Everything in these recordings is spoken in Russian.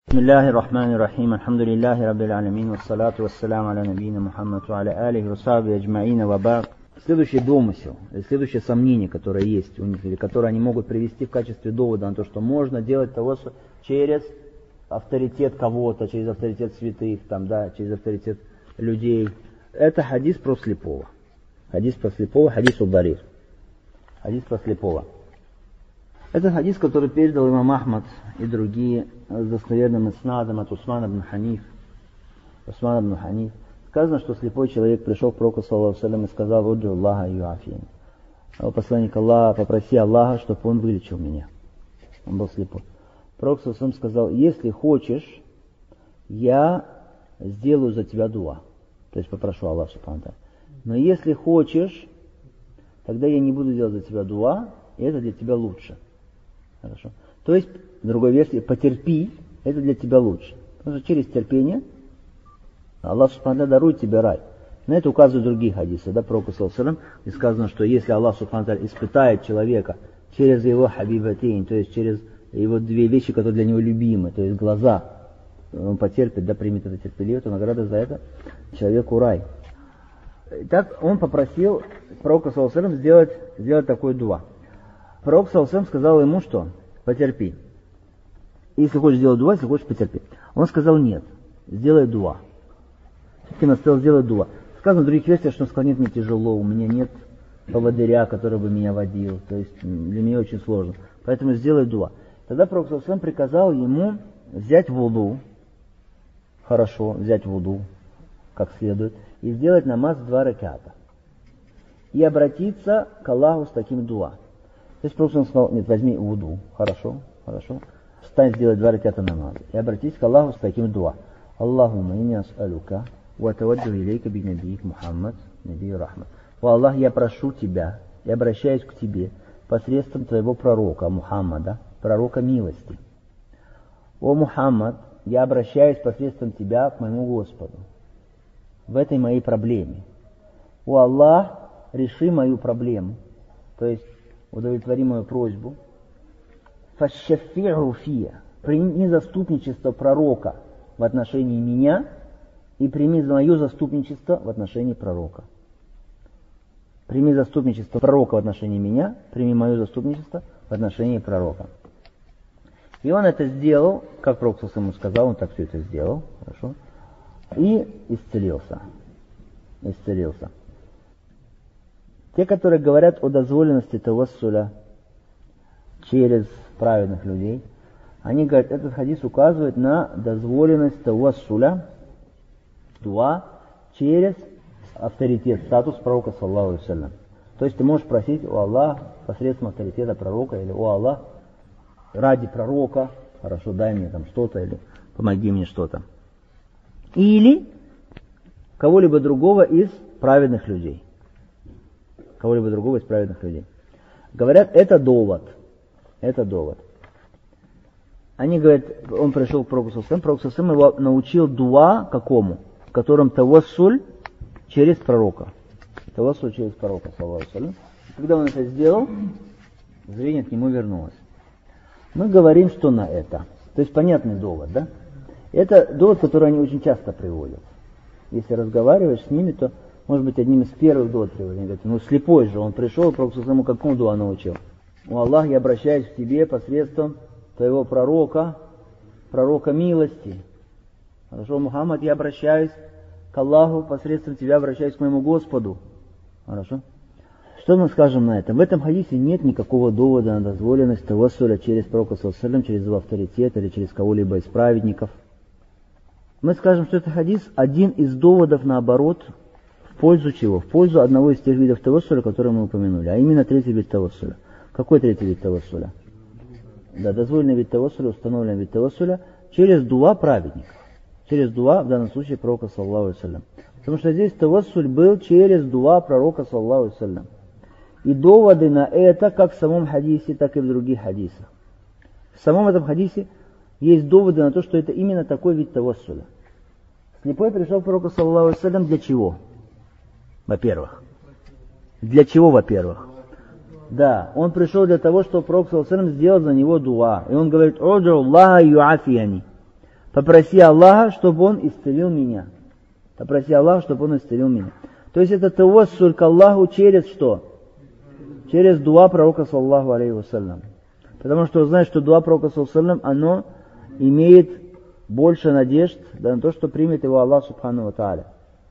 بسم الله الرحمن الرحيم الحمد لله رب العالمين والصلاة والسلام على نبينا Мухаммад وعلى آله وصحبه أجмаин وبعد. Следующий домысел, следующее сомнение, которое есть у них, или которое они могут привести в качестве довода на то, что можно делать того, что через авторитет кого-то, через авторитет святых, там, да, через авторитет людей. Это хадис про слепого. Хадис про слепого, хадис ударир. Хадис про слепого. Это хадис, который передал имам Ахмад и другие с достоверным иснадом от Усмана ибн Ханиф. Сказано, что слепой человек пришел к пророку, саллаллаху алейхи ва саллям, и сказал: «Уду Аллаха юафин». Посланник Аллаха, попроси Аллаха, чтобы он вылечил меня. Он был слепой. Пророк, саллаллаху алейхи ва саллям, сказал: если хочешь, я сделаю за тебя дуа. То есть попрошу Аллаха субхану ва тааля. Но если хочешь, тогда я не буду делать за тебя дуа, и это для тебя лучше. Хорошо. То есть, в другой версии, потерпи, это для тебя лучше. Потому что через терпение Аллах субхану ва тааля дарует тебе рай. На это указывают другие хадисы, да, пророка саллаллаху алейхи ва саллям, и сказано, что если Аллах субхану ва тааля испытает человека через его хабибатейн, то есть через его две вещи, которые для него любимы, то есть глаза, он потерпит, да, примет это терпеливо, то награда за это человеку рай. Так он попросил пророка саллаллаху алейхи ва саллям сделать такой дуа. Пророк саллаллаху алейхи ва саллям сказал ему, что потерпи. Если хочешь сделать дуа, если хочешь, потерпи. Он сказал: нет, сделай дуа. Все-таки настоял сделать дуа. Сказано в других версиях, что он сказал: нет, мне тяжело, у меня нет поводыря, который бы меня водил. То есть для меня очень сложно. Поэтому сделай дуа. Тогда пророк саллаллаху алейхи ва саллям приказал ему взять вуду, хорошо, взять вуду, как следует, и сделать намаз 2 раката. И обратиться к Аллаху с таким дуа. То есть пророк сказал: нет, возьми вуду, хорошо, встань, сделай 2 раката намаза. И обратись к Аллаху с таким дуа. Аллахумма инна ас'алука ва таваджу илейка би набиик Мухаммад, набию рахмат. О Аллах, я прошу тебя и обращаюсь к тебе посредством твоего пророка Мухаммада, пророка милости. О Мухаммад, я обращаюсь посредством тебя к моему Господу в этой моей проблеме. О Аллах, реши мою проблему, то есть удовлетвори мою просьбу. Фашшафи'у фия, прими заступничество пророка в отношении меня и прими мое заступничество в отношении пророка. Прими заступничество пророка в отношении меня, прими мое заступничество в отношении пророка. И он это сделал, как пророк ему сказал, он так все это сделал, хорошо, и исцелился. Те, которые говорят о дозволенности тавассуля через праведных людей, они говорят, этот хадис указывает на дозволенность тавассуля, дуа, через авторитет, статус пророка, саллаллаху алейхи ва саллям. То есть ты можешь просить у Аллаха посредством авторитета пророка, или у Аллаха ради пророка, хорошо, дай мне там что-то, или помоги мне что-то. Или кого-либо другого из праведных людей. Говорят, это довод. Они говорят, он пришел к пророку саллаллаху алейхи ва саллям, пророк саллаллаху алейхи ва саллям его научил дуа какому? В котором тавассуль через пророка. Саллаллаху алейхи ва саллям. Когда он это сделал, зрение к нему вернулось. Мы говорим, что на это. То есть понятный довод, да? Это довод, который они очень часто приводят. Если разговариваешь с ними, то, может быть, одним из первых доводов приводят. Они говорят, слепой же, он пришел, пророк саллаллаху алейхи ва саллям какому дуа научил? О Аллах, я обращаюсь к тебе посредством твоего пророка милости. Хорошо, Мухаммад, я обращаюсь к Аллаху, посредством тебя обращаюсь к моему Господу. Хорошо? Что мы скажем на это? В этом хадисе нет никакого довода на дозволенность тавассуля через пророка саллаллаху алейхи ва саллям, через его авторитет или через кого-либо из праведников. Мы скажем, что этот хадис один из доводов, наоборот, в пользу чего? В пользу одного из тех видов тавассуля, которые мы упомянули, а именно третий вид тавассуля. Какой третий вид тавассуля? Да, дозволенный вид тавассуля, установленный вид тавассуля через дуа праведников. Через дуа, в данном случае, пророка, саллаллаху алейхи ва саллям. Потому что здесь тавассуль был через дуа пророка, саллаллаху алейхи ва саллям. И доводы на это, как в самом хадисе, так и в других хадисах. В самом этом хадисе есть доводы на то, что это именно такой вид тавассуля. Слепой пришел к пророку, саллаллаху алейхи ва саллям, для чего? Во-первых. Для чего, во-первых? Да, он пришел для того, чтобы пророк, саллаллаху алейхи ва саллям, сделал за него дуа. И он говорит, «Уду Аллаха юафияни». Попроси Аллаха, чтобы Он исцелил меня. Попроси Аллаха, чтобы Он исцелил меня. То есть это тавассуль к Аллаху через что? Через дуа пророка, саллаллаху алейхи вассалям. Потому что знаешь, что дуа пророка, саллаллаху алейхи вассалям, оно имеет больше надежд на то, что примет его Аллах, субхану ва тааля.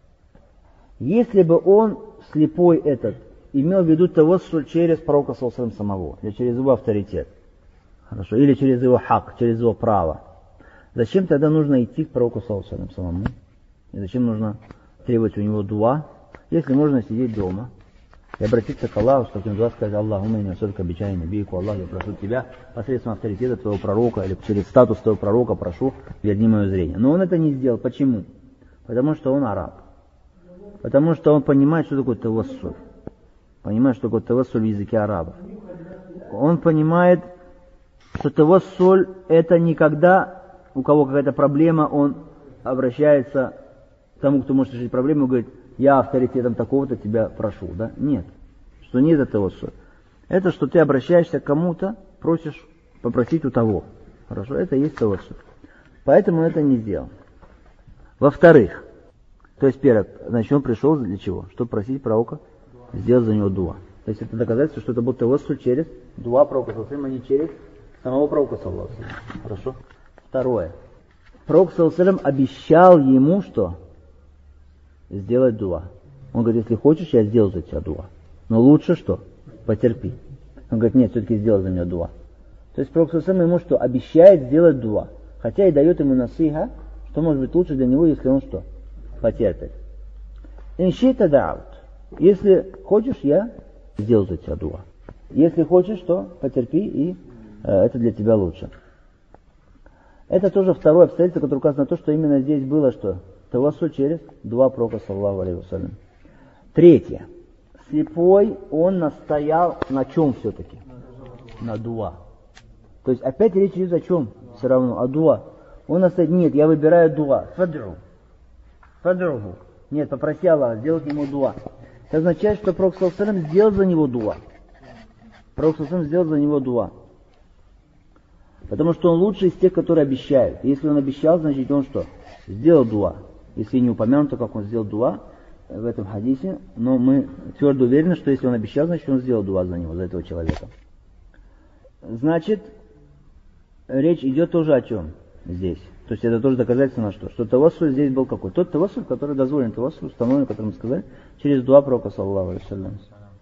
Если бы он, слепой этот, имел в виду тавассуль через пророка, саллаллаху алейхи вассалям, самого, или через его авторитет, хорошо, или через его хак, через его право, зачем тогда нужно идти к пророку, саллаллаху алейхи вассалям, самому? И зачем нужно требовать у него дуа, если можно сидеть дома и обратиться к Аллаху, с таким дуа сказать: Аллахумма инна ас'алука биджаhi набийика, Аллах, я прошу тебя посредством авторитета твоего пророка или через статус твоего пророка прошу, верни мое зрение. Но он это не сделал. Почему? Потому что он араб. Потому что он понимает, что такое тавассуль. Понимает, что такое тавассуль в языке арабов. Он понимает, что тавассуль это не когда у кого какая-то проблема, он обращается к тому, кто может решить проблему, и говорит: я авторитетом такого-то тебя прошу, да? Нет. Что нет этого ссор. Это что ты обращаешься к кому-то, просишь попросить у того. Хорошо, это и есть того ссор. Поэтому он это не сделал. Во-вторых, то есть первое, значит, он пришел для чего? Чтобы просить пророка сделать за него дуа. То есть это доказательство, что это был тавассуль через дуа пророка, а не через самого пророка, саллаллаху алейхи вассалям. Хорошо? Второе. Пророк, саллаллаху алейхи вассалям, обещал ему что? Сделать дуа. Он говорит: если хочешь, я сделаю за тебя дуа. Но лучше что? Потерпи. Он говорит: нет, все-таки сделай за меня дуа. То есть пророк саллаллаху алейхи ему что? Обещает сделать дуа. Хотя и дает ему насиха, что может быть лучше для него, если он что? Потерпит. Иншита да'ут. Если хочешь, я сделаю за тебя дуа. Если хочешь, то потерпи, и это для тебя лучше. Это тоже второе обстоятельство, которое указано на то, что именно здесь было что? Тавассуль через дуа пророка, саллаллаху алейхи вассалям. Третье. Слепой, он настоял на чем все-таки? На дуа. То есть опять речь идет о чем? Все равно, о дуа. Он настоит: нет, я выбираю дуа. Фадруху. Нет, попроси Аллаха сделать ему дуа. Это означает, что пророк, саллаллаху алейхи вассалям, сделал за него дуа. Пророк, саллаллаху алейхи вассалям, сделал за него дуа. Потому что он лучший из тех, которые обещают. Если он обещал, значит он что? Сделал дуа. Если не упомянуто, как он сделал дуа в этом хадисе, но мы твердо уверены, что если он обещал, значит он сделал дуа за него, за этого человека. Значит, речь идет тоже о чем здесь? То есть это тоже доказательство на что? Что тавассуль здесь был какой? Тот тавассуль, который дозволен, тавассуль, установлен, который мы сказали, через дуа пророка, саллаллаху алейхи вассалям.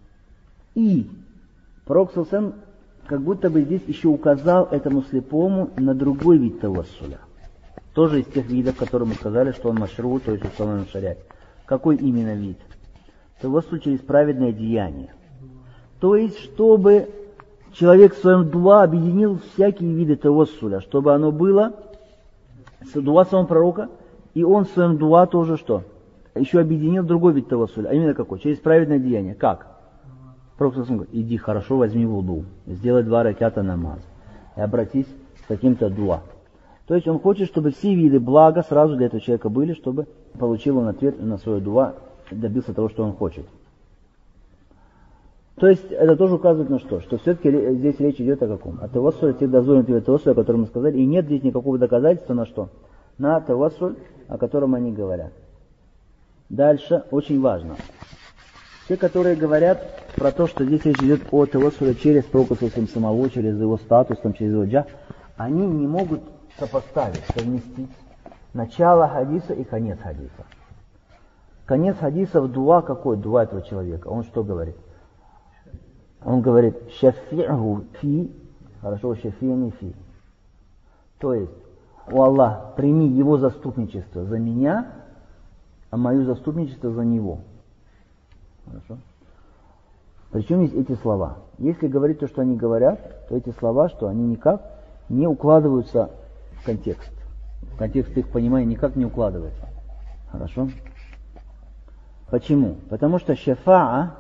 И пророк, саллаллаху алейхи вассалям, как будто бы здесь еще указал этому слепому на другой вид тавассуля. Тоже из тех видов, которые мы сказали, что он машру, то есть установлен в шариате. Какой именно вид? Тавассуль через праведное деяние. То есть, чтобы человек в своем дуа объединил всякие виды тавассуля, чтобы оно было с дуа самого пророка, и он в своем дуа тоже что? Еще объединил другой вид тавассуля. А именно какой? Через праведное деяние. Как? Пророк говорит: иди хорошо, возьми вуду, сделай 2 раката намаз и обратись с каким-то дуа. То есть он хочет, чтобы все виды блага сразу для этого человека были, чтобы получил он ответ на свое дуа, добился того, что он хочет. То есть это тоже указывает на что? Что все-таки здесь речь идет о каком? О тавассуле, тех дозволенных видов тавассуля, о котором мы сказали, и нет здесь никакого доказательства на что? На тавассуль, о котором они говорят. Дальше, очень важно. Те, которые говорят про то, что здесь речь идет о тавассуле через пророка самого, через его статус, через его джах, они не могут сопоставить, совместить начало хадиса и конец хадиса. Конец хадиса в дуа какой? Дуа этого человека. Он что говорит? Он говорит: шафи'ху фи, хорошо, шафи'ни фи. То есть, о Аллах, прими его заступничество за меня, а мое заступничество за него. Хорошо? Причем есть эти слова. Если говорить то, что они говорят, то эти слова, что они никак не укладываются в контекст. В контекст их понимания никак не укладывается. Хорошо? Почему? Потому что шафа'a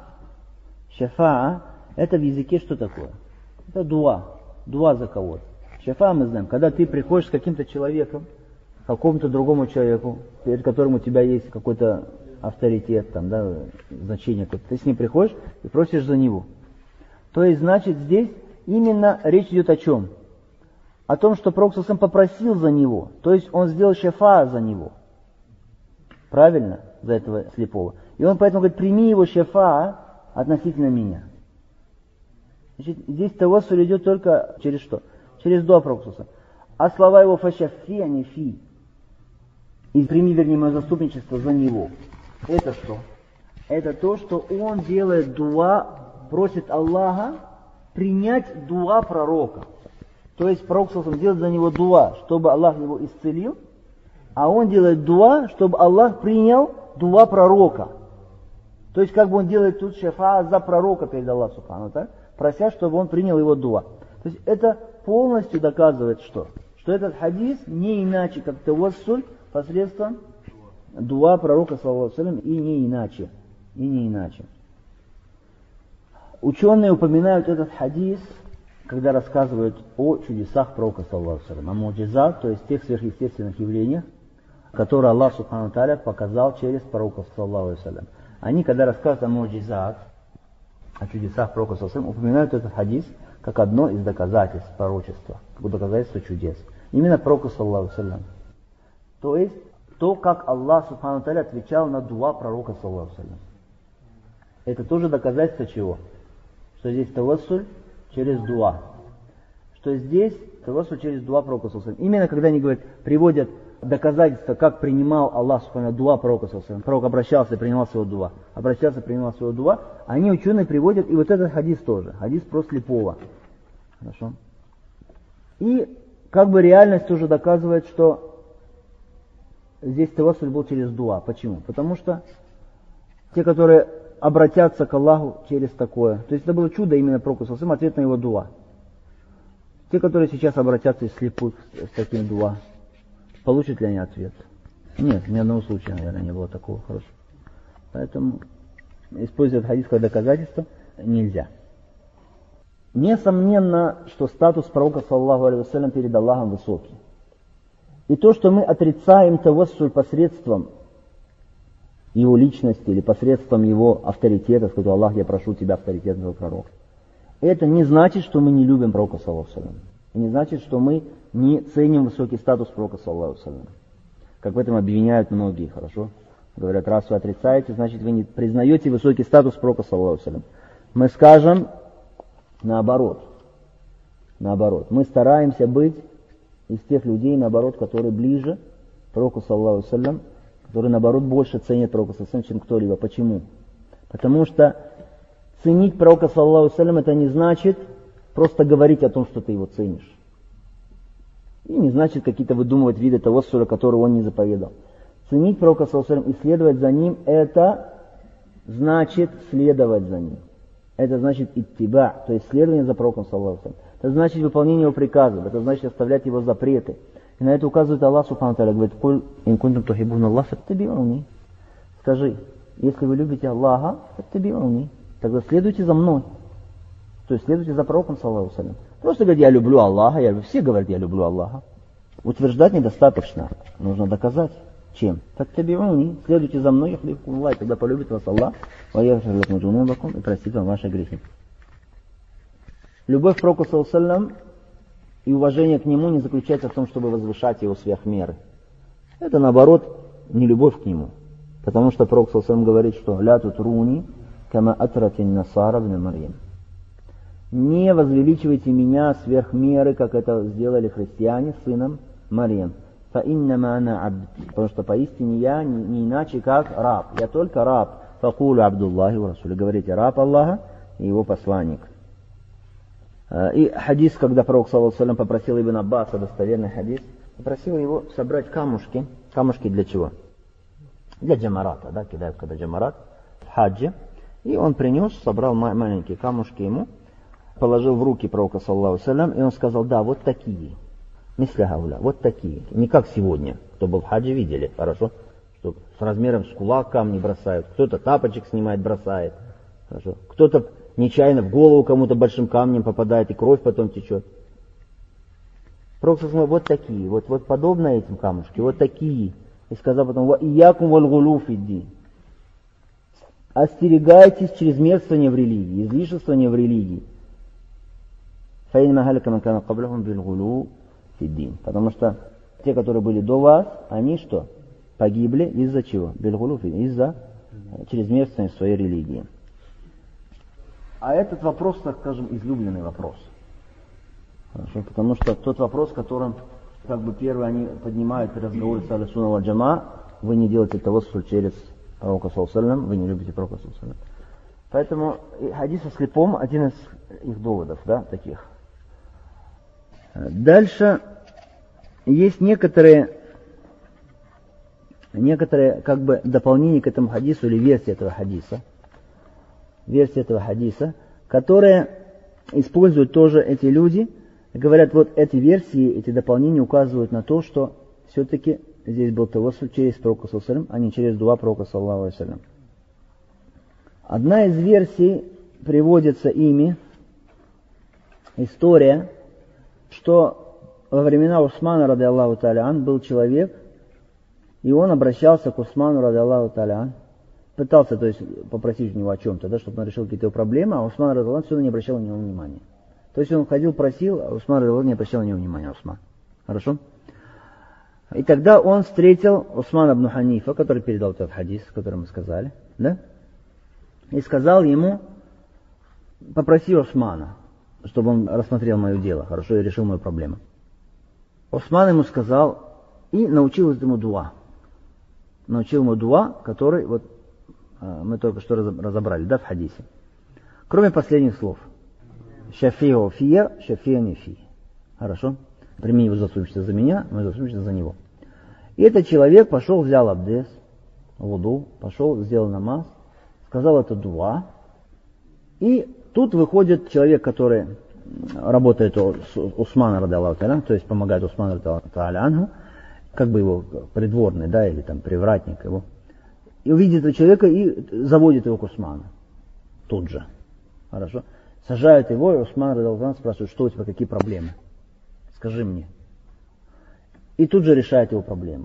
это в языке что такое? Это дуа. Дуа за кого-то. Шафа'a мы знаем, когда ты приходишь с каким-то человеком, какому-то другому человеку, перед которым у тебя есть какой-то авторитет, там, да, значение какое-то, ты с ним приходишь и просишь за него. То есть, значит, здесь именно речь идет о чем? о том, что Пророк ﷺ попросил за него. То есть он сделал шафа за него. Правильно? За этого слепого. И он поэтому говорит, прими его шафа относительно меня. Значит, здесь тавассуль идет только через что? Через дуа Пророка ﷺ. А слова его фашафи, а не фи. И прими, вернее, мое заступничество за него. Это что? Это то, что он делает дуа, просит Аллаха принять дуа пророка. То есть Пророк делает за него дуа, чтобы Аллах его исцелил, а он делает дуа, чтобы Аллах принял дуа пророка. То есть как бы он делает тут шафа за пророка перед Аллахом Субхану, так? Прося, чтобы он принял его дуа. То есть это полностью доказывает что? Что этот хадис не иначе, как тавассуль посредством дуа пророка, саллаллаху алейхи ва саллям, и не иначе. И не иначе. Ученые упоминают этот хадис, когда рассказывают о чудесах пророка, саллаллаху алейхи ва саллям, о муджизат, то есть тех сверхъестественных явлениях, которые Аллах Субхану Тааля показал через пророков, саллаллаху алейхи ва саллям. Они, когда рассказывают о муджизат, о чудесах пророка, саллаллаху алейхи ва саллям, упоминают этот хадис как одно из доказательств пророчества, как доказательство чудес. Именно пророку, саллаллаху алейхи ва саллям. То есть, то, как Аллах Субхану Тааля отвечал на дуа пророка, саллаллаху алейхи ва саллям. Это тоже доказательство чего? Что здесь тавассуль через дуа. Что здесь тавассуль через дуа пророка, саллаллаху алейхи ва саллям. Именно когда они говорят, приводят доказательства, как принимал Аллах Субхану дуа пророка, саллаллаху алейхи ва саллям. Пророк обращался и принимал своего дуа. Обращался и принимал своего дуа. Они, ученые, приводят и вот этот хадис тоже. Хадис про слепого. Хорошо? И как бы реальность тоже доказывает, что здесь тавассуль был через дуа. Почему? Потому что те, которые обратятся к Аллаху через такое, то есть это было чудо именно пророку, саллаллаху алейхи ва саллям, ответ на его дуа. Те, которые сейчас обратятся из слепых с таким дуа, получат ли они ответ? Нет, ни одного случая, наверное, не было такого хорошего. Поэтому использовать хадис как доказательство нельзя. Несомненно, что статус пророка, саллаллаху алейхи ва саллям, перед Аллахом высокий. И то, что мы отрицаем тавассуль посредством его личности или посредством его авторитета, сказал Аллах, я прошу тебя авторитетного пророка. Это не значит, что мы не любим пророка, саллаллаху алейхи ва саллям. И не значит, что мы не ценим высокий статус пророка, саллаллаху алейхи ва саллям. Как в этом обвиняют многие, хорошо? Говорят, раз вы отрицаете, значит вы не признаете высокий статус пророка, саллаллаху алейхи ва саллям. Мы скажем наоборот. Наоборот. Мы стараемся быть из тех людей, наоборот, которые ближе к пророку, саллаллаху алейхи ва саллям, которые, наоборот, больше ценят пророка, саллаллаху алейхи ва саллям, чем кто-либо. Почему? Потому что ценить пророка, саллаллаху алейхи ва саллям, это не значит просто говорить о том, что ты его ценишь. И не значит какие-то выдумывать виды того, который он не заповедал. Ценить пророка, саллаллаху алейхи ва саллям, и следовать за ним, это значит следовать за ним. Это значит иттиба, то есть следование за пророком, саллаллаху алейхи ва саллям. Это значит выполнение его приказов, это значит оставлять его запреты. И на это указывает Аллах Субхану Тааля, говорит, «Куль ин кунтум тухиббуна Аллах, фаттаби'уни». Скажи, если вы любите Аллаха, фаттаби'уни, тогда следуйте за мной. То есть следуйте за пророком, саллаллаху алейхи ва саллям. Просто говорить, я люблю Аллаха, все говорят, я люблю Аллаха. Утверждать недостаточно, нужно доказать. Чем? Фаттаби'уни, следуйте за мной, яхлифкум Аллах, тогда полюбит вас Аллах, ва яghfir лакум джунубакум, и простит вам ваши грехи. Любовь к пророку, саллаллаху алейхи ва саллям, и уважение к нему не заключается в том, чтобы возвышать его сверх меры. Это, наоборот, не любовь к нему. Потому что пророк, саллаллаху алейхи ва саллям, говорит, что «Ля тутруни, кама атратин насара бн Марьям». Не возвеличивайте меня сверх меры, как это сделали христиане с сыном Марьям. «Фаиннама ана абд». Потому что поистине я не иначе, как раб. Я только раб. «Факулу абдуллахи ва расулю». Говорите, раб Аллаха и его посланник. И хадис, когда пророк, саллаллаху алейхи ва саллям, попросил Ибн Аббаса, достоверный хадис, попросил его собрать камушки. Камушки для чего? Для джамарата, да, кидают когда джамарат в хаджи. И он принес, собрал маленькие камушки ему, положил в руки пророка, саллаллаху алейхи ва саллям, и он сказал, да, вот такие. Мисля гауля, вот такие. Не как сегодня, кто был в хаджи, видели, хорошо, что с размером с кулак камни бросают, кто-то тапочек снимает, бросает, хорошо, кто-то нечаянно в голову кому-то большим камнем попадает, и кровь потом течет. Пророк сказал, вот такие, вот подобно этим камушки, вот такие. И сказал потом, ва иякум валь гулу фиддин. Остерегайтесь чрезмерствования в религии, излишествования в религии. Фаин махалика ман кана каблахум бил гулу фиддин. Потому что те, которые были до вас, они что? Погибли из-за чего? Бельгулуф, из-за чрезмерности своей религии. А этот вопрос, так скажем, излюбленный вопрос. Хорошо, потому что тот вопрос, которым как бы первый они поднимают разговоры с Ахлю-Сунна валь Джамаа, вы не делаете тавассуль через пророка саллаллаху алейхи ва саллям, вы не любите пророка саллаллаху алейхи ва саллям. Поэтому хадис о слепом один из их доводов, да, таких. Дальше есть некоторые как бы дополнения к этому хадису или версии этого хадиса, которые используют тоже эти люди, говорят, вот эти версии, эти дополнения указывают на то, что все-таки здесь был тавассуль через пророка саллаллаху алейхи ва саллям, а не через дуа пророка саллаллаху алейхи ва саллям. Одна из версий приводится ими, история, что во времена Усмана, ради Аллаху та'аля ан, был человек, и он обращался к Усману, ради Аллаху та'аля ан, пытался, то есть, попросить у него о чем-то, да, чтобы он решил какие-то проблемы, а Усман, ради Аллаху ан, все равно не обращал на него внимания. То есть он ходил, просил, а Усман, ради Аллаху ан, не обращал на него внимания. Усман. Хорошо? И тогда он встретил Усмана ибн Ханифа, который передал этот хадис, который мы сказали, да? И сказал ему: попроси Усмана, чтобы он рассмотрел мое дело, хорошо, и решил мою проблему. Усман ему сказал и научил ему дуа. Научил ему дуа, который вот мы только что разобрали, да, в хадисе. Кроме последних слов. Шафио фия, шафия не фи. Хорошо? Прими его заступничество за меня, мое заступничество за него. И этот человек пошел, взял абдес, вуду, пошел, сделал намаз, сказал это дуа. И тут выходит человек, который работает с Усмана, ради Аллаху та'аля, то есть помогает Усману, ради Аллаху та'аля, как бы его придворный, да, или там привратник его. И увидит этого человека и заводит его к Усману. Тут же. Хорошо? Сажают его, и Усман, ради Аллаху та'аля, спрашивает: что у тебя, какие проблемы? Скажи мне. И тут же решает его проблему.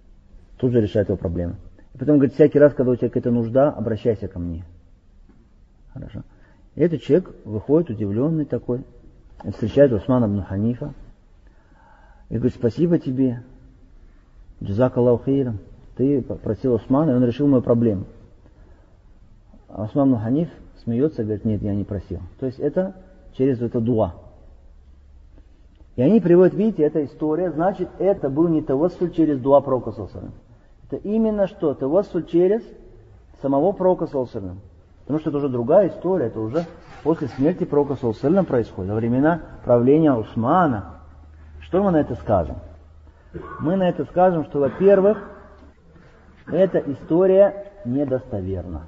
И потом говорит: всякий раз, когда у тебя какая-то нужда, обращайся ко мне. Хорошо. И этот человек выходит удивленный такой, встречает Усмана ибн Ханифа и говорит: спасибо тебе, джазак Аллаху хейран, ты просил Усмана, и он решил мою проблему. А Усман ибн Ханиф смеется и говорит: нет, я не просил. То есть это через это дуа. И они приводят, видите, эта история, значит, это был не тавассуль через дуа пророка саллаллаху алейхи ва саллям. Это именно что? Тавассуль через самого пророка саллаллаху алейхи ва саллям. Потому что это уже другая история, это уже после смерти пророка саллаллаху алейхи ва саллям происходит, во времена правления Усмана. Что мы на это скажем? Мы на это скажем, что, во-первых, эта история недостоверна.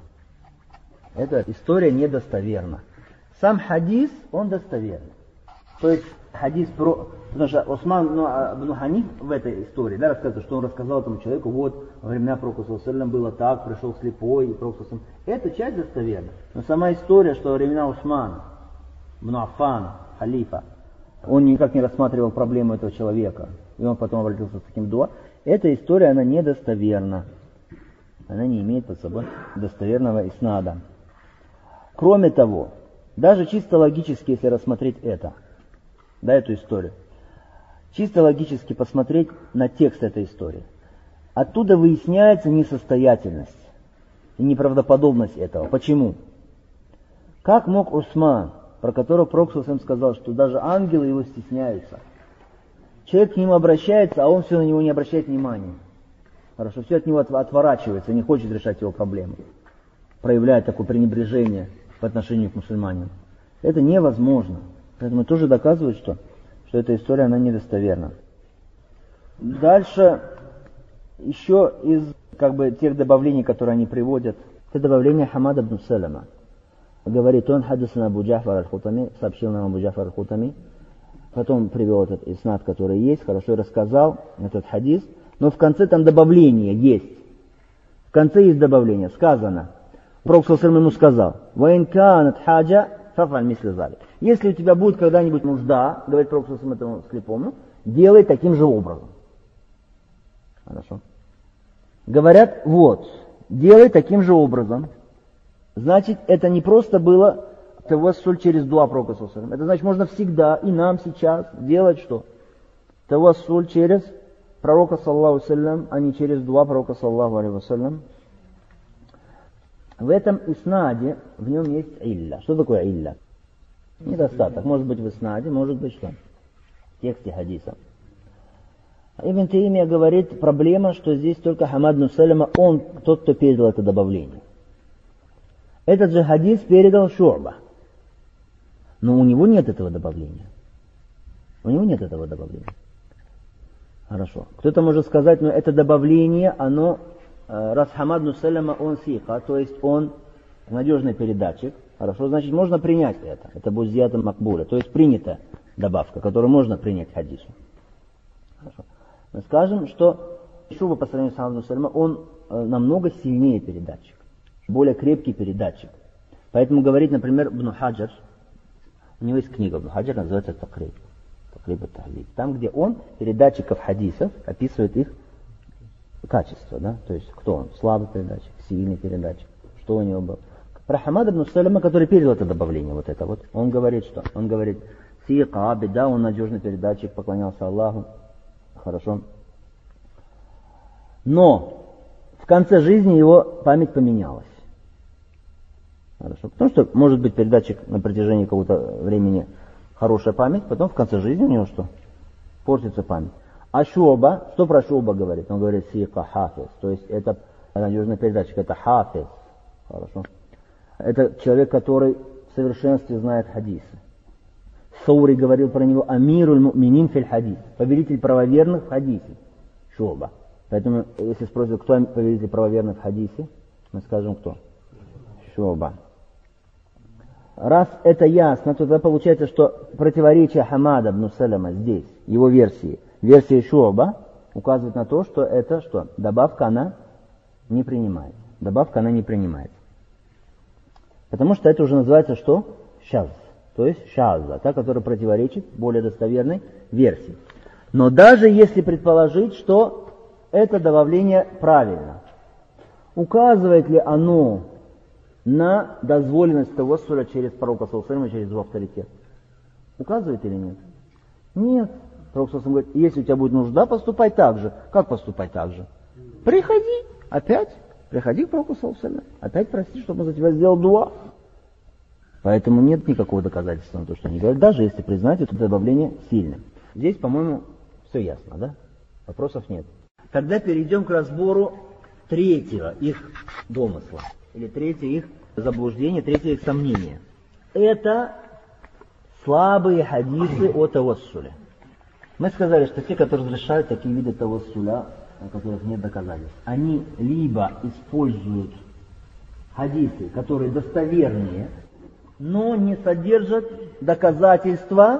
Сам хадис, он достоверный. То есть хадис про... Потому что Усман ибн Ханиф в этой истории, да, рассказывает, что он рассказал этому человеку: вот, во времена пророка саллаллаху алейхи ва саллям было так, пришел слепой, и пророк саллаллаху алейхи ва саллям. Эта часть достоверна. Но сама история, что во времена Усмана ибн Аффана, халифа, он никак не рассматривал проблему этого человека, и он потом обратился с таким дуа, эта история, она недостоверна. Она не имеет под собой достоверного иснада. Кроме того, даже чисто логически, если рассмотреть это, да, эту историю, чисто логически посмотреть на текст этой истории, оттуда выясняется несостоятельность и неправдоподобность этого. Почему? Как мог Усман, про которого пророк саллаллаху алейхи ва саллям сказал, что даже ангелы его стесняются, человек к нему обращается, а он все на него не обращает внимания. Хорошо, все от него отворачивается, не хочет решать его проблемы, проявляет такое пренебрежение по отношению к мусульманам. Это невозможно. Поэтому тоже доказывает, что эта история, она недостоверна. Дальше, еще из тех добавлений, которые они приводят, это добавление Хамада ибн Салама. Говорит он: хадисана Абу Джафар аль-Хутами, сообщил нам Абу Джафар аль-Хутами. Потом привел этот иснад, который есть, хорошо рассказал этот хадис. Но в конце там добавление есть. В конце есть добавление. Сказано. Пророк саллаллаху алейхи ва саллям ему сказал: «Ва ин канат хаджа фафаль мисли залик». Если у тебя будет когда-нибудь нужда, говорит пророк саллаллаху алейхи ва саллям этому слепому, делай таким же образом. Хорошо. Говорят: вот, делай таким же образом. Значит, это не просто было тавассуль через дуа пророка саллаллаху алейхи ва саллям. Это значит, можно всегда и нам сейчас делать что? Тавассуль через пророка, саллаллаху саллям, а не через дуа пророка, саллаллаху алейхи вассалям. В этом иснаде, в нем есть илля. Что такое илля? Недостаток. Может быть в иснаде, может быть что? В тексте хадиса. Ибн Таймия говорит, проблема, что здесь только Хамад ибн Саляма, он тот, кто передал это добавление. Этот же хадис передал Шу'ба. Но у него нет этого добавления. У него нет этого добавления. Хорошо. Кто-то может сказать, но это добавление, оно, раз Хамад ибн Саляма, он сиха, то есть он надежный передатчик. Хорошо, значит, можно принять это. Это будет зиятан макбуля. То есть принята добавка, которую можно принять хадису. Хорошо. Мы скажем, что Шуба по сравнению с Хамадом Салима, он намного сильнее передатчик, более крепкий передатчик. Поэтому говорит, например, Ибн Хаджар, у него есть книга Ибн Хаджар, называется Такриб. Там, где он передатчиков хадисов описывает их качество, да? То есть кто он, слабый передатчик, сильный передатчик, что у него было. Про Хамада ибн Салима, который передал это добавление, вот это вот, он говорит что? Он говорит, сиqa абида, он надежный передатчик, поклонялся Аллаху. Хорошо. Но в конце жизни его память поменялась. Хорошо. Потому что может быть передатчик на протяжении какого-то времени хорошая память, потом в конце жизни у него что? Портится память. А Шуба, что про Шуба говорит? Он говорит сиqa хафиз, то есть это надежный передатчик, это хафиз. Хорошо. Это человек, который в совершенстве знает хадисы. Саури говорил про него амируль му'минин фил хадис, повелитель правоверных в хадисе. Шуба. Поэтому, если спросят, кто повелитель правоверных в хадисе, мы скажем, кто? Шуба. Раз это ясно, то тогда получается, что противоречие Хамада ибн Саляма здесь, его версии Шуба, указывает на то, что это что? Добавка она не принимается. Добавка она не принимается. Потому что это уже называется что? Шаз. То есть шаза, та, которая противоречит более достоверной версии. Но даже если предположить, что это добавление правильно, указывает ли оно на дозволенность тавассуля через пророка саллаллаху через его авторитет? Указывает или нет? Нет. Пророк саллаллаху говорит, если у тебя будет нужда, поступай так же. Как поступать так же? Приходи опять. Приходи к пророку саллаллаху, опять проси, чтобы он за тебя сделал дуа. Поэтому нет никакого доказательства на то, что они говорят, даже если признать это добавление сильным. Здесь, по-моему, все ясно, да? Вопросов нет. Тогда перейдем к разбору третьего их домысла, или третьего их заблуждения, третьего их сомнения. Это слабые хадисы о тавассуле. Мы сказали, что те, которые разрешают такие виды тавассуля, у которых нет доказательств, они либо используют хадисы, которые достовернее, но не содержат доказательства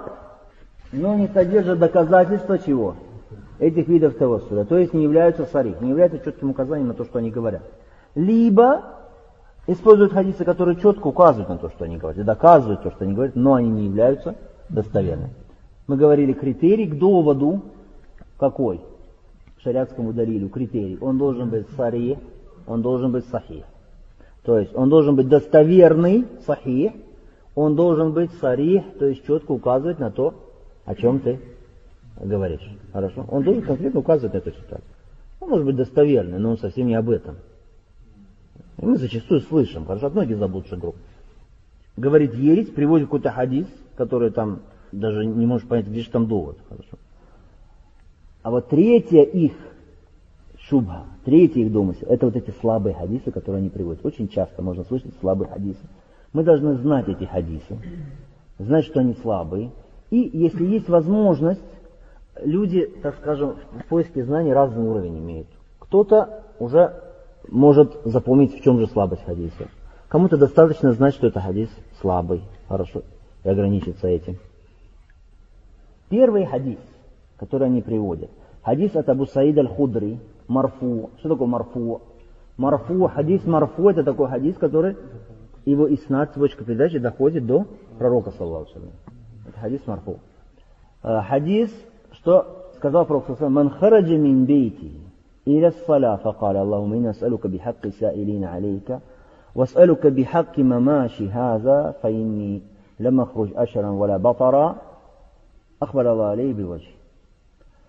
чего? Этих видов тавассуля. То есть не являются сарих, не являются четким указанием на то, что они говорят. Либо используют хадисы, которые четко указывают на то, что они говорят, и доказывают то, что они говорят, но они не являются достоверными. Мы говорили, критерий к доводу какой? Шариатскому далилю критерий. Он должен быть сарих, он должен быть сахих. То есть он должен быть достоверный, сахих, он должен быть сарих, то есть четко указывать на то, о чем ты говоришь. Хорошо? Он должен конкретно указывать на эту ситуацию. Он может быть достоверный, но он совсем не об этом. И мы зачастую слышим, хорошо, от многих заблудших групп. Говорит ересь, приводит какой-то хадис, который там даже не можешь понять, где же там довод. Хорошо? А вот третья их шубха, третий их домысел, это вот эти слабые хадисы, которые они приводят. Очень часто можно слышать слабые хадисы. Мы должны знать эти хадисы, знать, что они слабые. И если есть возможность, люди, так скажем, в поиске знаний разный уровень имеют. Кто-то уже может запомнить, в чем же слабость хадиса. Кому-то достаточно знать, что это хадис слабый, хорошо, и ограничиться этим. Первый хадис, который они приводят, хадис от Абу Саида аль-Худри, марфу. Что такое марфу? Марфу, хадис марфу, это такой хадис, который его иснад, цепочка передачи доходит до пророка, саллаллаху алейхи ва саллям. Это хадис марфу. Хадис, что сказал пророк, саллаллаху алейхи ва саллям, «Ман хараджа мин бейти иля ссаля, факаля, Аллахума инна ас'алука бихакки саилина алейка, вас'алука бихакки мамаши хаза, фаинни лам ахруж ашаран валя батара, ахбар Аллах алейhi биваджи».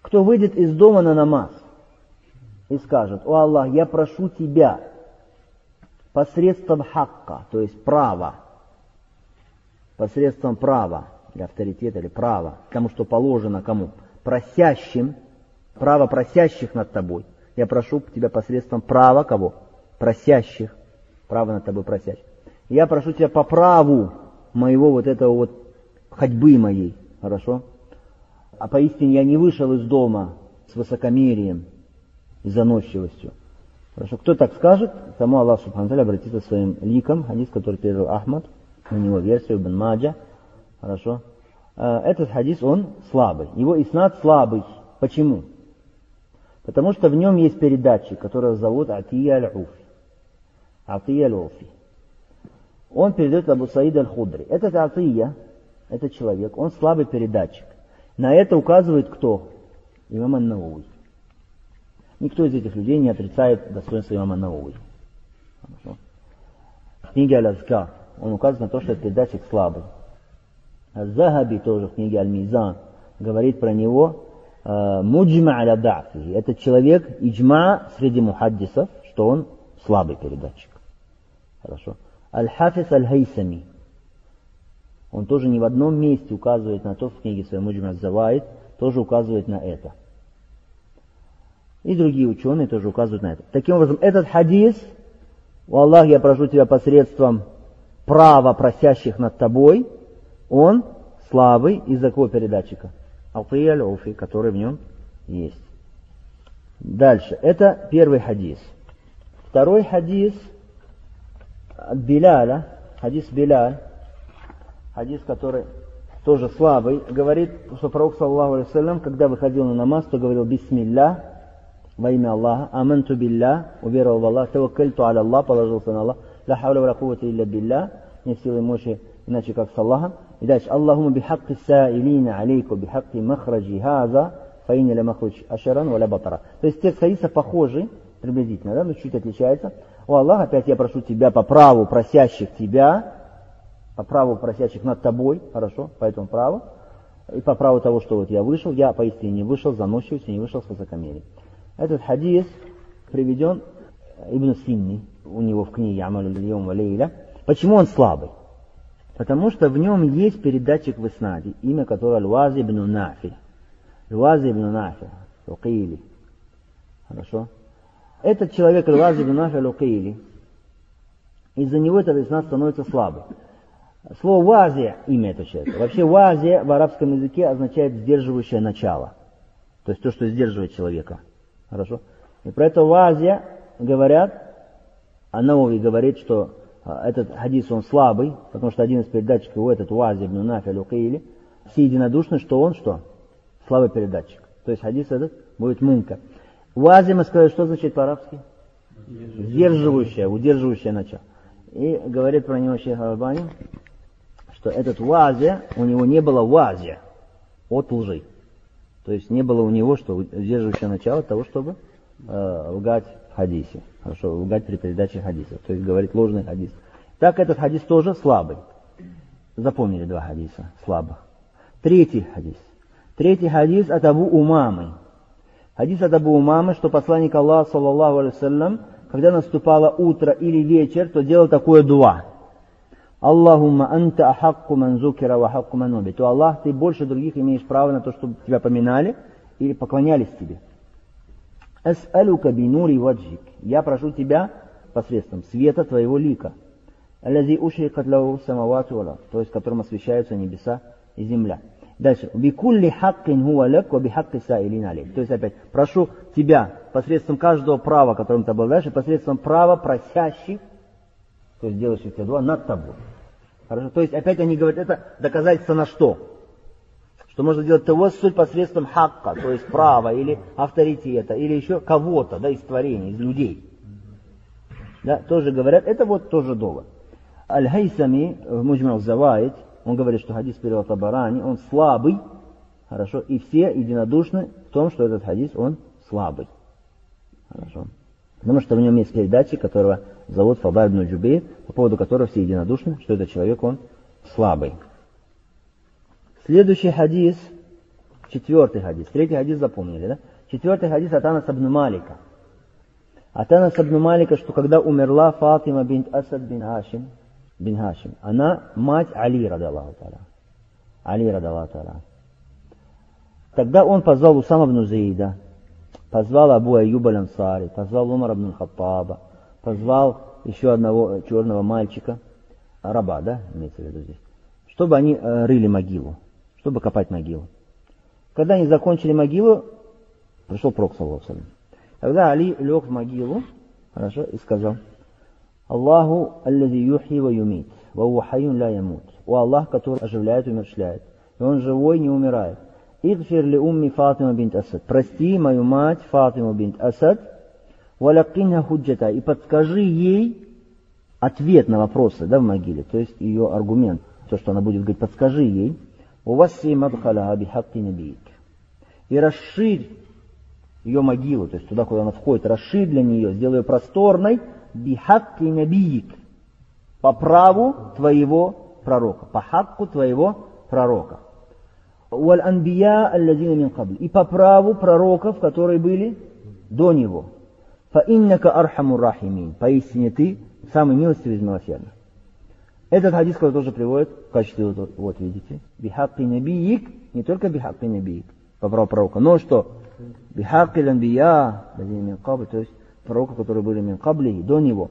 Кто выйдет из дома на намаз и скажет: «О Аллах, я прошу Тебя посредством хакка», то есть права, посредством права, или авторитета, или права, тому, что положено кому? Просящим, право просящих над тобой. Я прошу Тебя посредством права кого? Просящих, право над тобой просящих. Я прошу Тебя по праву моего вот этого вот ходьбы моей, хорошо? А поистине я не вышел из дома с высокомерием и заносчивостью. Хорошо, кто так скажет, тому Аллах Субхану ва Тааля обратится своим ликом, хадис, который перевел Ахмад, у него версию Ибн Маджа. Хорошо. Этот хадис, он слабый. Его иснад слабый. Почему? Потому что в нем есть передатчик, которого зовут Атия аль-Уфи. Атия аль-Уфи. Он передает Абу Саид аль-Худри. Этот Атия, этот человек, он слабый передатчик. На это указывает кто? Имам ан-Навави. Никто из этих людей не отрицает достоинства имама ан-Навави. В книге Аль-Азкар он указывает на то, что этот передатчик слабый. Аз-Захаби тоже в книге Аль-Мизан говорит про него муджма аля да'фи. Этот человек иджма среди мухаддисов, что он слабый передатчик. Хорошо. Аль-Хафиз Аль-Хайсами. Он тоже ни в одном месте указывает на то, в книге своей Муджма аз-Заваид, тоже указывает на это. И другие ученые тоже указывают на это. Таким образом, этот хадис: «О Аллах, я прошу Тебя посредством права просящих над Тобой», он слабый из-за какого передатчика? Атия аль-Уфи, который в нем есть. Дальше. Это первый хадис. Второй хадис от Биляля, хадис Биляль, хадис, который тоже слабый, говорит, что пророк, саллаллаху алейхи вассалям, когда выходил на намаз, то говорил: «Бисмилля», во имя Аллаха, «Аманту билля», уверовал в Аллах, «Таваккальту аля Аллах», положился на Аллах, «Ла хауля ва ла куввата илля билля», не силы мощи, иначе как с Аллахом. И дальше: «Аллахума бихакки саилина алейку бихакки махраджи хаза, фаинни ля махруч ашаран ва ля батара». То есть текст хадиса похожий, приблизительно, да, но чуть отличается. «О Аллах, опять я прошу Тебя по праву просящих Тебя», по праву просящих над Тобой, хорошо, по этому праву, и по праву того, что вот я вышел, я поистине не вышел с заносчивостью, не вышел с высокомерием. Этот хадис приведен Ибн Синни, у него в книге «Амалю ль-Йом ва лейля». Почему он слабый? Потому что в нем есть передатчик в иснаде, имя которого Аль-Вази ибн Нафи. Аль-Вази ибн Нафи, Лукейли. Хорошо? Этот человек, Аль-Вази ибн Нафи Лукейли, из-за него этот иснад становится слабым. Слово «вази» — имя этого человека. Вообще «вази» в арабском языке означает сдерживающее начало. То есть то, что сдерживает человека. Хорошо? И про это «вази» говорят, Ан-Навави говорит, что этот хадис он слабый, потому что один из передатчиков его, этот «вази ибн Нафи аль-Лукейли», все единодушны, что он что? Слабый передатчик. То есть хадис этот будет мункар. «Вази» мы сказали, что значит по-арабски? Сдерживающее, удерживающее начало. И говорит про него шейх Аль-Албани, что этот «вази», у него не было «вази» от лжи. То есть не было у него, что удерживающее начало того, чтобы лгать в хадисе. Хорошо, лгать при передаче хадисов. То есть говорить ложный хадис. Так этот хадис тоже слабый. Запомнили два хадиса слабых. Третий хадис. Третий хадис от Абу Умамы. Хадис от Абу Умамы, что посланник Аллаха, саллаллаху алейхи вассалям, когда наступало утро или вечер, то делал такое дуа. Аллахумма анта ахакку ман зукира ва ахакку ман уби. То Аллах, ты больше других имеешь право на то, чтобы тебя поминали или поклонялись тебе. Ас'алука бинури ваджик. Я прошу тебя посредством света твоего лика. Аллази ушрикат лаху самавату ва лард. То есть которым освещаются небеса и земля. Дальше. Бикулли хаккин хуа лак ва бихакки саилин алейк. То есть опять, прошу тебя посредством каждого права, которым ты обладаешь, и посредством права просящих, то есть делающих тебя дуа над тобой. Хорошо? То есть опять они говорят, это доказательство на что? Что можно делать тавассуль посредством хакка, то есть права или авторитета, или еще кого-то, да, из творений, из людей. Да, тоже говорят, это вот тоже довод. Аль-Хайсами в Муджма аз-Заваид, он говорит, что хадис перевел Табарани, он слабый, хорошо, и все единодушны в том, что этот хадис, он слабый. Хорошо. Потому что в нем есть передатчик, которого зовут Фадай ибн Джубейр, по поводу которого все единодушны, что этот человек, он слабый. Следующий хадис, Четвертый хадис. Третий хадис запомнили, да? Четвертый хадис от Анаса ибн Малика. От Анаса ибн Малика, что когда умерла Фатима бинт Асад бин Хашим, она мать Али, ради Аллаху та'аля. Али, ради Аллаху та'аля. Тогда он позвал Усама ибн Заида, позвал Абу Аюба аль-Ансари, позвал Умар ибн Хаттаба, позвал еще одного черного мальчика, раба, да, имеется в виду здесь, чтобы они рыли могилу, чтобы копать могилу. Когда они закончили могилу, пришел Пророк, саллаллаху алейхи ва саллям. Тогда Али лег в могилу, хорошо, и сказал: Аллаху аллази юхи ва юмит, ва хуа хайюн ла ямут. О Аллах, который оживляет и умерщвляет, и он живой, не умирает. Игфир ли умми Фатима бинт Асад. Прости мою мать Фатиму бинт Асад. Валякинха худжата. И подскажи ей ответ на вопросы, да, в могиле. То есть ее аргумент. То, что она будет говорить, подскажи ей. Увасси мадхаляха бихакки набиик. И расширь ее могилу, то есть туда, куда она входит, расширь для нее, сделай ее просторной. Бихакки набиик. По праву твоего пророка. По хакку твоего пророка. И по праву пророков, которые были до него. Поистине ты самый милостивый из милосердных. Этот хадис, который тоже приводит в качестве, вот видите, бихакки набиик, не только бихакки набиик, по праву пророка, но что? Бихакки ланбия, то есть пророка, которые были мин кабли, до него.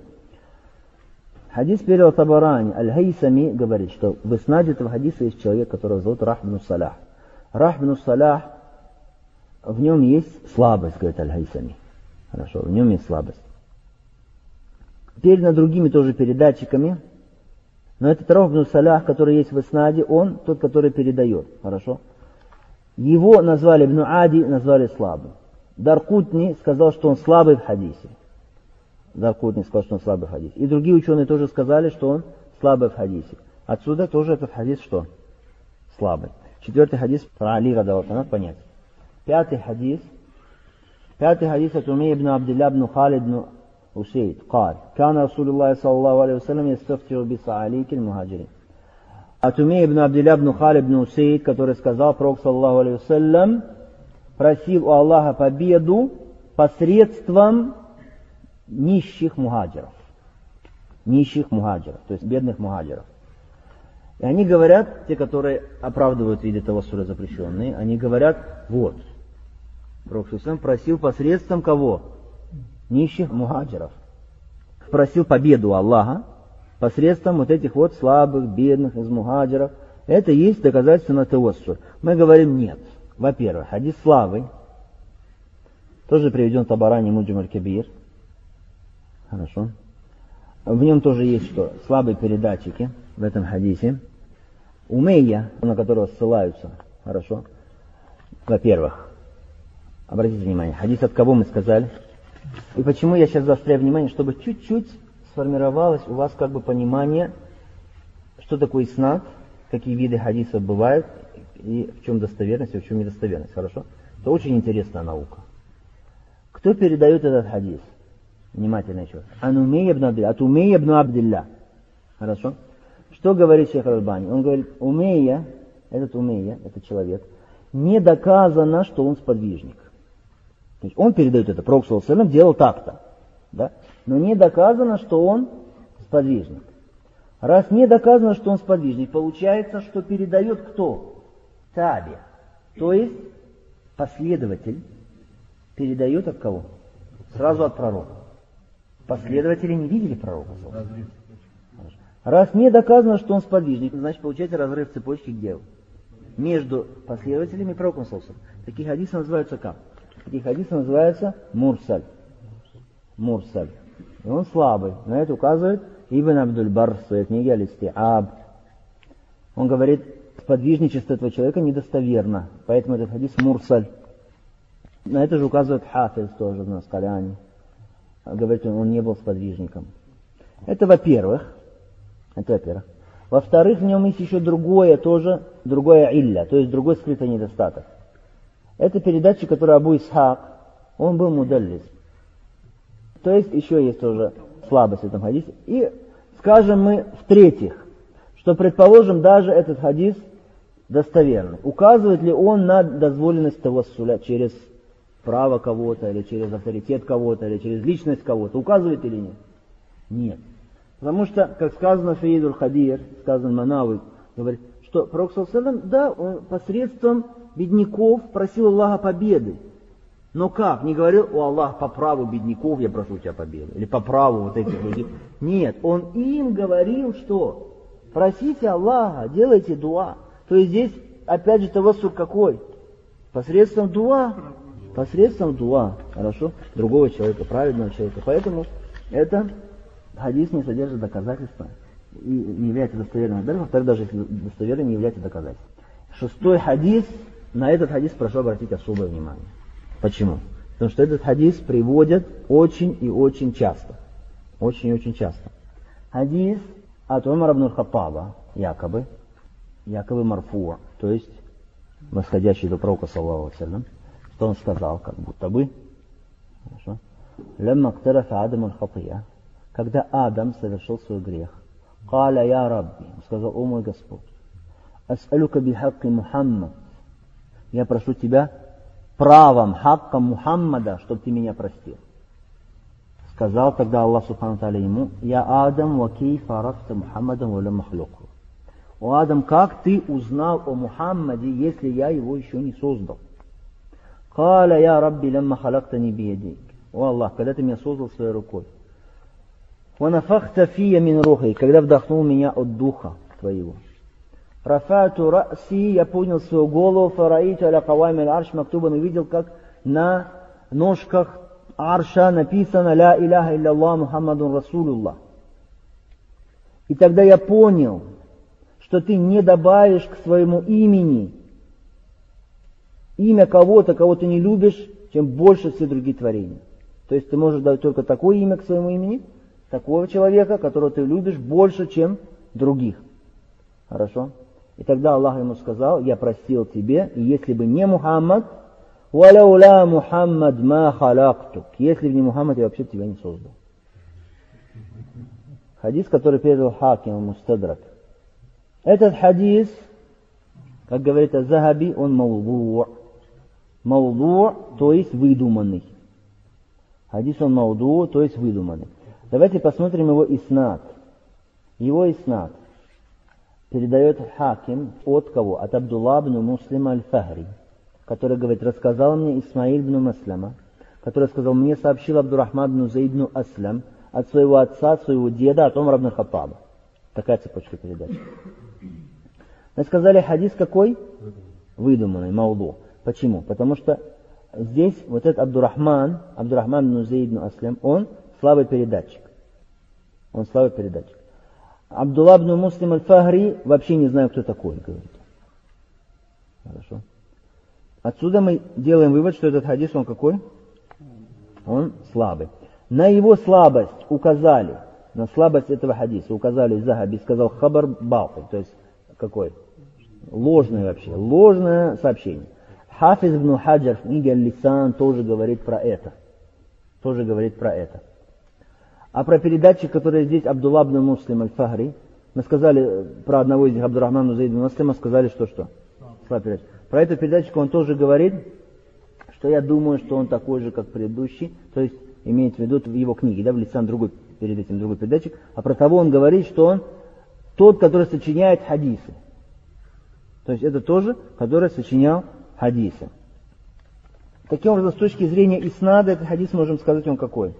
Хадис перевел Табарани, Аль-Хайсами говорит, что в иснаде этого хадиса есть человек, которого зовут Рах ибн Салах. Рах ибн Салах, в нем есть слабость, говорит Аль-Хайсами. Хорошо, в нем есть слабость. Передано другими тоже передатчиками, но этот Рах ибн Салах, который есть в иснаде, он тот, который передает. Хорошо. Его назвали Ибн Ади, назвали слабым. Даркутни сказал, что он слабый в хадисе. Даркутни сказал, что он слабый в хадисе. И другие ученые тоже сказали, что он слабый в хадисе. Отсюда тоже этот хадис что? Слабый. Четвертый хадис про Али радаллаху анху, надо понять. Пятый хадис от Умей ибн Абдилля ибн Халид ибн Усейд. Каль. Кана Расулуллах саллаллаху алейхи ва саллям ястафтиру бисаалики аль-мухаджирин. От Умей ибн Абдилля ибн Халид ибн Усейд, который сказал, Пророк саллаллаху алейхи ва саллям просил у Аллаха победу посредством нищих мухаджиров. Нищих мухаджиров, то есть бедных мухаджиров. И они говорят, те, которые оправдывают виды тавассуля запрещенные, они говорят, вот, Пророк просил посредством кого? Нищих мухаджиров. Просил победу у Аллаха посредством вот этих вот слабых, бедных из мухаджиров. Это есть доказательство на тавассуль. Мы говорим нет. Во-первых, хадис слабый, тоже приведен в Табарани Муджам аль-Кабир. Хорошо. В нем тоже есть что? Слабые передатчики в этом хадисе. Умейя, на которого ссылаются. Хорошо. Во-первых, обратите внимание, хадис от кого мы сказали? И почему я сейчас заостряю внимание, чтобы чуть-чуть сформировалось у вас как бы понимание, что такое иснад, какие виды хадисов бывают, и в чем достоверность, и в чем недостоверность. Хорошо? Это очень интересная наука. Кто передает этот хадис? Внимательно еще. От Умей ибн Абдилля. Хорошо? Что говорит шейх Аль-Альбани? Он говорит, Умейя, этот человек, не доказано, что он сподвижник. То есть он передает это. Пророк саллаллаху алейхи ва саллям делал так-то. Да? Но не доказано, что он сподвижник. Раз не доказано, что он сподвижник, получается, что передает кто? Таби. То есть последователь передает от кого? Сразу от пророка. Последователи не видели пророка. Раз не доказано, что он сподвижник, значит получается разрыв цепочки где? Между последователями и пророком. Такие хадисы называются как? Такие хадисы называются мурсаль. Мурсаль. И он слабый. На это указывает Ибн Абдуль-Бар в своей книге Аль-Истиаб. Он говорит, сподвижничество этого человека недостоверно. Поэтому этот хадис мурсаль. На это же указывает Хафиз тоже в Наскаляне. Говорит, он не был сподвижником. Это во-первых. Во-вторых, в нем есть еще другое илля, то есть другой скрытый недостаток. Это передатчик, который Абу Исхак, он был мудаллис. То есть еще есть тоже слабость в этом хадисе. И скажем мы в-третьих, что, предположим, даже этот хадис достоверный. Указывает ли он на дозволенность тавассуля через право кого-то, или через авторитет кого-то, или через личность кого-то? Указывает или нет? Нет. Потому что, как сказано в Фаидуль Хадир, сказано Манавы, говорит, что Пророк ﷺ, да, он посредством бедняков просил Аллаха победы. Но как? Не говорил: о Аллах, по праву бедняков я прошу у тебя победы. Или по праву вот этих людей. Нет, он им говорил, что просите Аллаха, делайте дуа. То есть здесь, опять же, тавассуль какой? Посредством дуа. Посредством дуа. Хорошо? Другого человека, праведного человека. Поэтому это хадис не содержит доказательства и не является достоверным. Во-вторых, даже если достоверным, не является доказательством. 6-й хадис, на этот хадис прошу обратить особое внимание. Почему? Потому что этот хадис приводят очень и очень часто. Очень и очень часто. Хадис от Умара ибн Хаттаба, якобы марфу, то есть восходящий до пророка, саллаллаху алейхи ва саллям, что он сказал, как будто бы, хорошо, «Лямма ктарафа Адам аль-хатия», когда Адам совершил свой грех, «Каля я Рабби», он сказал: о мой Господь, «Ас'алюка бихакки Мухаммад», я прошу тебя правом, хакком Мухаммада, чтобы ты меня простил. Сказал тогда Аллах Субхану Тааля ему: «Я Адам, ва кейфа арафта Мухаммадан ва лям махлуку». О Адам, как ты узнал о Мухаммаде, если я его еще не создал? «Каля я Рабби лямма халактани биядик». О Аллах, когда ты меня создал своей рукой. «Ва нафахта фия мин рухи», когда вдохнул меня от духа твоего. «Рафату ра'си», я поднял свою голову, «фараиту аля кавайми аль-арш мактубан», увидел, как на ножках арша написано «Ля иляха илля Мухаммадун Расулуллах». И тогда я понял, что ты не добавишь к своему имени имя кого-то, кого ты не любишь, чем больше все другие творения. То есть ты можешь дать только такое имя к своему имени, такого человека, которого ты любишь больше, чем других. Хорошо? И тогда Аллах ему сказал: я простил тебе, и если бы не Мухаммад, «Валяуля Мухаммад ма халактук», если бы не Мухаммад, я вообще тебя не создал. Хадис, который передал Хаким Мустадрак. Этот хадис, как говорит Аз-Захаби, он мауду'. Мауду', то есть выдуманный. Хадис он мауду', то есть выдуманный. Давайте посмотрим его иснад. Его иснад передает Хаким от кого? От Абдулла ибн Муслима аль-Фахри, который говорит: рассказал мне Исмаиль ибн Маслама, который сказал: мне сообщил Абдуррахман ибн Зайд ибн Аслам от своего отца, от своего деда, от Умара ибн Хаттаба. Такая цепочка передач. Мы сказали, хадис какой? Выдуманный, мауду. Почему? Потому что здесь вот этот Абдуррахман ибн Зайд ибн Аслам, он слабый передатчик. Он слабый передатчик. Абдулла ибн Муслим аль-Фахри вообще не знаю, кто такой, говорит. Хорошо. Отсюда мы делаем вывод, что этот хадис, он какой? Он слабый. На его слабость указали, на слабость этого хадиса указали Захаби, сказал хабар баутиль, то есть какой? Ложное вообще, ложное сообщение. Хафиз ибн Хаджар в книге Аль-Лисан тоже говорит про это. Тоже говорит про это. А про передатчик, который здесь Абдулла ибн Муслим аль-Фахри, мы сказали про одного из них, Абдуррахмана Зайд ибн Аслама, сказали, что? Слабый передатчик. Про этого передатчика он тоже говорит, что я думаю, что он такой же, как предыдущий, то есть имеется в виду в его книге, да, в Лисан другой, перед этим другой передатчик, а про того он говорит, что он тот, который сочиняет хадисы. То есть это тоже, который сочинял хадисы. Таким образом, с точки зрения иснада, этот хадис, можем сказать, он какой?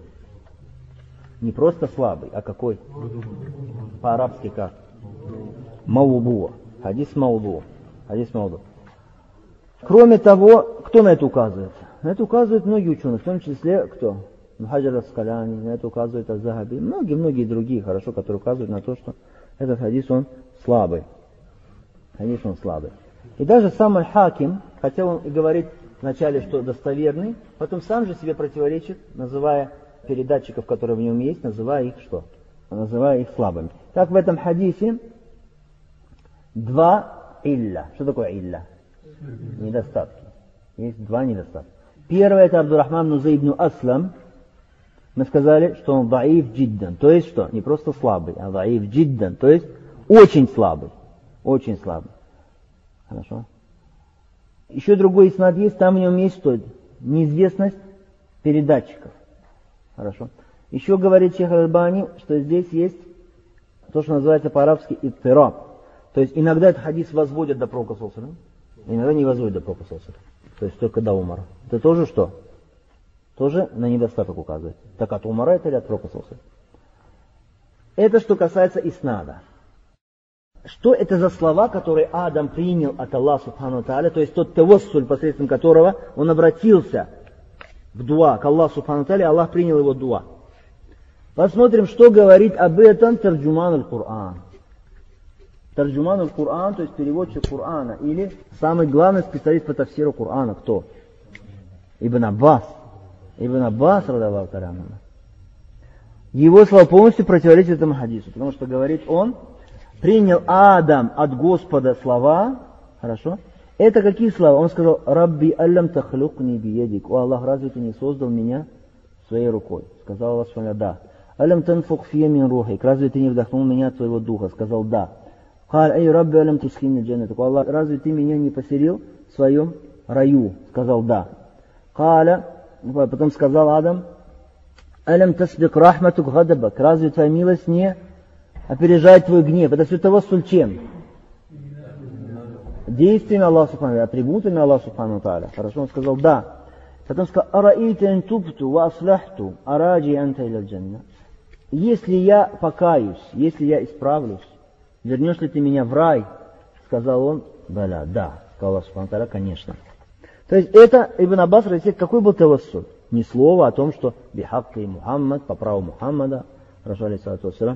Не просто слабый, а какой? По-арабски как? Мауду. Хадис мауду. Хадис мауду. Кроме того, кто на это указывает? На это указывают многие ученые, в том числе кто? Хаджар ас-Скаляни, на это указывает Аз-Захаби, многие другие, хорошо, которые указывают на то, что этот хадис, он слабый. Хадис, он слабый. И даже сам Аль-Хаким, хотя он и говорит вначале, что достоверный, потом сам же себе противоречит, называя передатчиков, которые в нем есть, называя их что? Называя их слабыми. Так в этом хадисе два илля. Что такое илля? Недостатки. Есть два недостатка. Первое — это Абдуррахман ибн Зайд ибн Аслам. Мы сказали, что он даиф джиддан. То есть что? Не просто слабый, а даиф джиддан. То есть очень слабый. Очень слабый. Хорошо. Еще другой иснад есть, там в нем есть что? Неизвестность передатчиков. Хорошо. Еще говорит шейх Аль-Альбани, что здесь есть то, что называется по-арабски иттираб. То есть иногда этот хадис возводят до пророка саллаллаху алейхи ва саллям, иногда не возводят до пророка саллаллаху алейхи ва саллям. То есть только до Умара. Это тоже что? Тоже на недостаток указывает. Так от Умара это или от пророка саллаллаху алейхи ва саллям? Это что касается иснада. Что это за слова, которые Адам принял от Аллаха Субхану ва Тааля, то есть тот тавассуль, посредством которого он обратился в дуа к Аллаху Субхану ва Тааля, Аллах принял его дуа. Посмотрим, что говорит об этом Тарджуман аль-Кур'ан. Тарджуман аль-Кур'ан, то есть переводчик Кур'ана, или самый главный специалист по тафсиру Кур'ана, кто? Ибн Аббас. Ибн Аббас, радаллаху та'аля. Его слова полностью противоречат этому хадису, потому что говорит он, принял Адам от Господа слова, хорошо? Это какие слова? Он сказал, «Рабби аллам тахлюкни биедик». «О Аллах, разве ты не создал меня своей рукой?» Сказал Аллах, да. «Аллам танфук фия мин рухик». «Разве ты не вдохнул меня от своего духа?» Сказал, да. «Каль ай рабби аллам тусхини джаннатак». «О Аллах, разве ты меня не поселил в своем раю?» Сказал, да. «Каля». Потом сказал Адам, «Алям тасбик рахматук гадабак». «Разве твоя милость не опережает твой гнев?» Это все тавассуль чем? Действиями Аллаха Субхану ва Тааля, атрибутами Аллаха Субхану ва Тааля. Хорошо, он сказал, да. Потом сказал, «Араита ан тубту ва аслахту, араджи анта иля джанна». Если я покаюсь, если я исправлюсь, вернешь ли ты меня в рай? Сказал он, «Баля, да». Сказал Аллах Субхану ва Тааля, конечно. То есть это Ибн Аббас рассказывает, какой был тавассуль? Ни слова о том, что бихакка и Мухаммад, по праву Мухаммада, хорошо, алейхиссалату вассалям.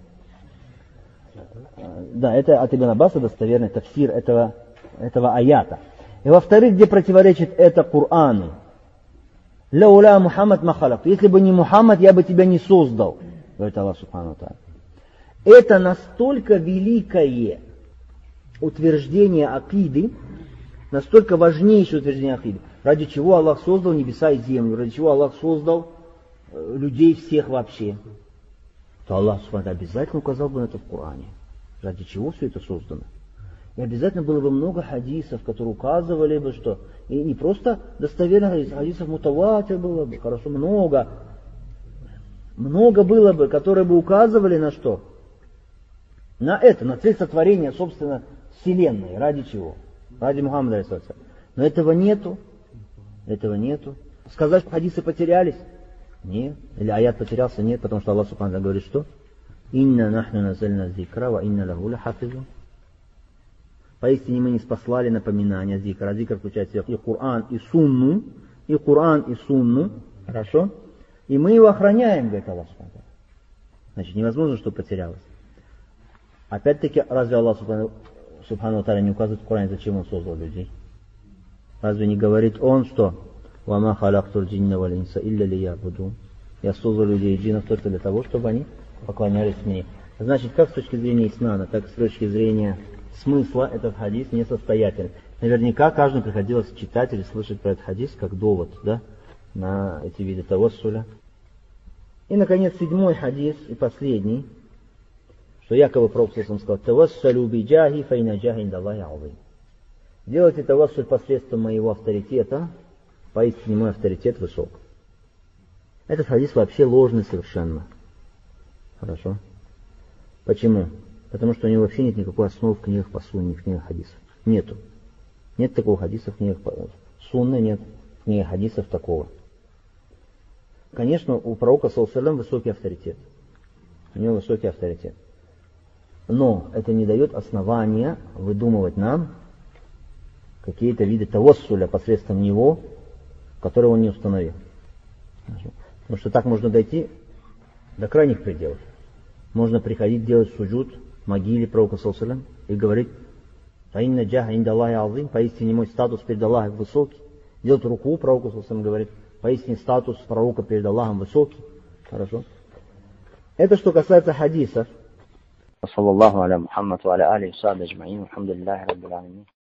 Да, это от Ибн Аббаса достоверный тафсир этого аята. И во-вторых, где противоречит это Кур'ану. «Лауля Мухаммад махалак». «Если бы не Мухаммад, я бы тебя не создал», говорит Аллах Субхану ва Тааля. Это настолько великое утверждение акиды, настолько важнейшее утверждение акиды, ради чего Аллах создал небеса и землю, ради чего Аллах создал людей всех вообще, то Аллах Субхану ва Тааля обязательно указал бы на это в Коране. Ради чего все это создано? И обязательно было бы много хадисов, которые указывали бы, что... И не просто достоверных хадисов мутаватир было бы, хорошо, много. Много было бы, которые бы указывали на что? На это, на цель сотворения, собственно, Вселенной. Ради чего? Ради Мухаммада, алейхиссалям. Но этого нету. Этого нету. Сказать, что хадисы потерялись? Нет. Или аят потерялся? Нет, потому что Аллах Субхану говорит, что? «Инна нахну назальна зикра, ва инна лаху лахафизу». Поистине мы не спаслали напоминания зикра. А зикр включает в себя и Коран, и Сунну. И Коран, и Сунну. Хорошо? И мы его охраняем, говорит Аллах Субхану. Значит, невозможно, что потерялось. Опять-таки, разве Аллах Субхану Тааля не указывает в Коране, зачем он создал людей? Разве не говорит он, что «Вама халактуль джинна валь инса илля лиябудун». Я создал людей и джиннов только для того, чтобы они поклонялись мне. Значит, как с точки зрения иснада, так и с точки зрения смысла этот хадис несостоятелен. Наверняка каждому приходилось читать или слышать про этот хадис как довод, да, на эти виды тавассуля. И, наконец, 7-й хадис и последний, что якобы Пророк сказал: «Тавассалю биджахи файна джахи индаллахи азим». Делайте тавассуль посредством моего авторитета, поистине мой авторитет высок. Этот хадис вообще ложный совершенно. Хорошо? Почему? Потому что у него вообще нет никакой основы в книгах по сунне, в книгах хадисов. Нету. Нет такого хадиса в книгах по сунне, нет в книгах хадисов такого. Конечно, у пророка, саллаллаху алейхи ва саллям, высокий авторитет. У него высокий авторитет. Но это не дает основания выдумывать нам какие-то виды тавассуля посредством него, которые он не установил. Потому что так можно дойти до крайних пределов. Можно приходить делать суджуд могиле пророка, саллаллаху алейхи ва саллям, и говорить: «Фаинна джаха индаллахи азим», поистине мой статус перед Аллахом высокий. Делать руку пророку, саллаллаху алейхи ва саллям, говорит: поистине статус пророка перед Аллахом высокий. Хорошо? Это что касается хадисов. Саллаллаху аля Мухаммад ва аля алихи ва сахбихи аджмаин. Алхамдулиллахи раббил аламин.